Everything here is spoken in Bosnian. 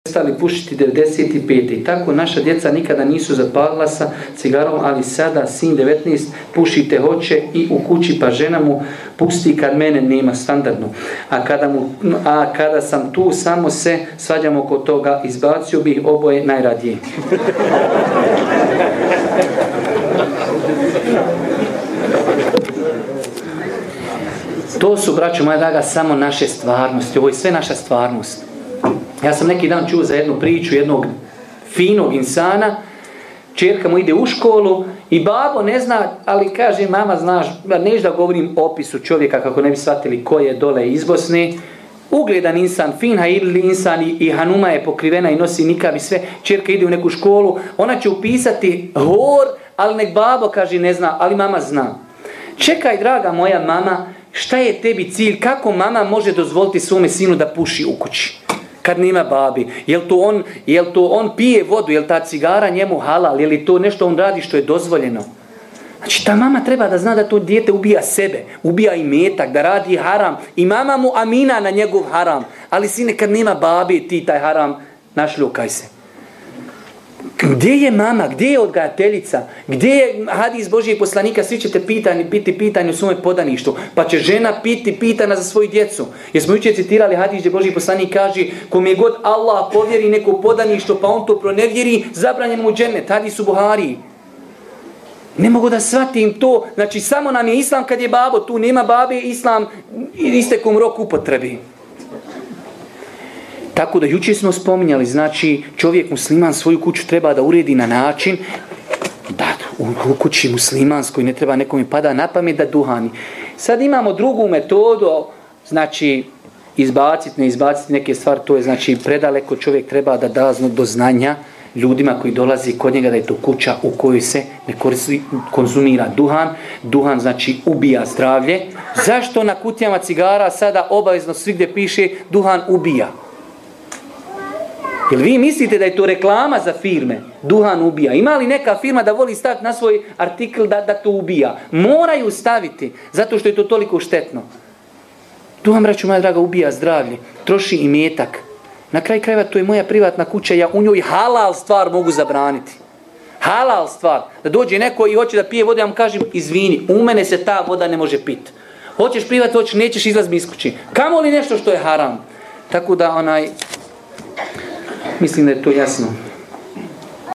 prestali pušiti 95. I tako naša djeca nikada nisu zapalila sa cigarom, ali sada sin 19 pušite hoće i u kući, pa žena mu pusti kad mene nema, standardno. A kada sam tu, samo se svađamo oko toga, izbacio bih oboje najradije. To su, braćo moja draga, samo naše stvarnosti. Ovo je sve naša stvarnost. Ja sam neki dan čuo za jednu priču jednog finog insana. Čerka mu ide u školu i babo ne zna, ali kaže, mama, znaš, neš da govorim opisu čovjeka kako ne bi shvatili ko je dole iz Bosne. Ugledan insan, fin haidli insan i hanuma je pokrivena i nosi nikab i sve. Čerka ide u neku školu, ona će upisati hor, ali nek babo kaže ne zna, ali mama zna. Čekaj, draga moja mama, šta je tebi cilj? Kako mama može dozvoliti svome sinu da puši u kući kad nema babi? Jel to on pije vodu? Jel ta cigara njemu halal? Je li to nešto on radi što je dozvoljeno? Znači ta mama treba da zna da to dijete ubija sebe, ubija imetak, da radi haram. I mama mu amina na njegov haram. Ali sine, kad nema babi, ti taj haram našljukaj se. Gdje je mama? Gdje je odgajateljica? Gdje je hadis Božijeg poslanika? Svi ćete piti pitanje u svome podaništu. Pa će žena piti pitana za svoju djecu. Jer smo jučer citirali hadis gdje Božji poslanik kaže, kom je god Allah povjeri neko podaništvo pa on to pronevjeri, zabranjen mu džennet. Hadis u Buhariji. Ne mogu da shvatim to. Znači samo nam je islam kad je babo. Tu nema babe, islam istekom roku upotrebi. Tako da jučer smo spominjali, znači čovjek musliman svoju kuću treba da uredi na način da u kući muslimanskoj ne treba nekome pada na pamet da duhani. Sad imamo drugu metodu, znači izbaciti, ne izbaciti neke stvari, to je znači predaleko, čovjek treba da da do znanja ljudima koji dolazi kod njega da je to kuća u kojoj se ne konzumira duhan. Duhan znači ubija zdravlje. Zašto na kutijama cigara sada obavezno svigdje piše duhan ubija? Jel vi mislite da je to reklama za firme? Duhan ubija. Ima li neka firma da voli staviti na svoj artikl da to ubija? Moraju staviti, zato što je to toliko štetno. Duhan, braću moja draga, ubija zdravlje, troši imetak. Na kraju krajeva to je moja privatna kuća, ja u njoj halal stvar mogu zabraniti. Halal stvar. Da dođe neko i hoće da pije vodu, ja mu kažem, izvini, u mene se ta voda ne može piti. Hoćeš privat, nećeš izlaziti iz kući. Kamo li nešto što je haram? Tako da mislim da je to jasno.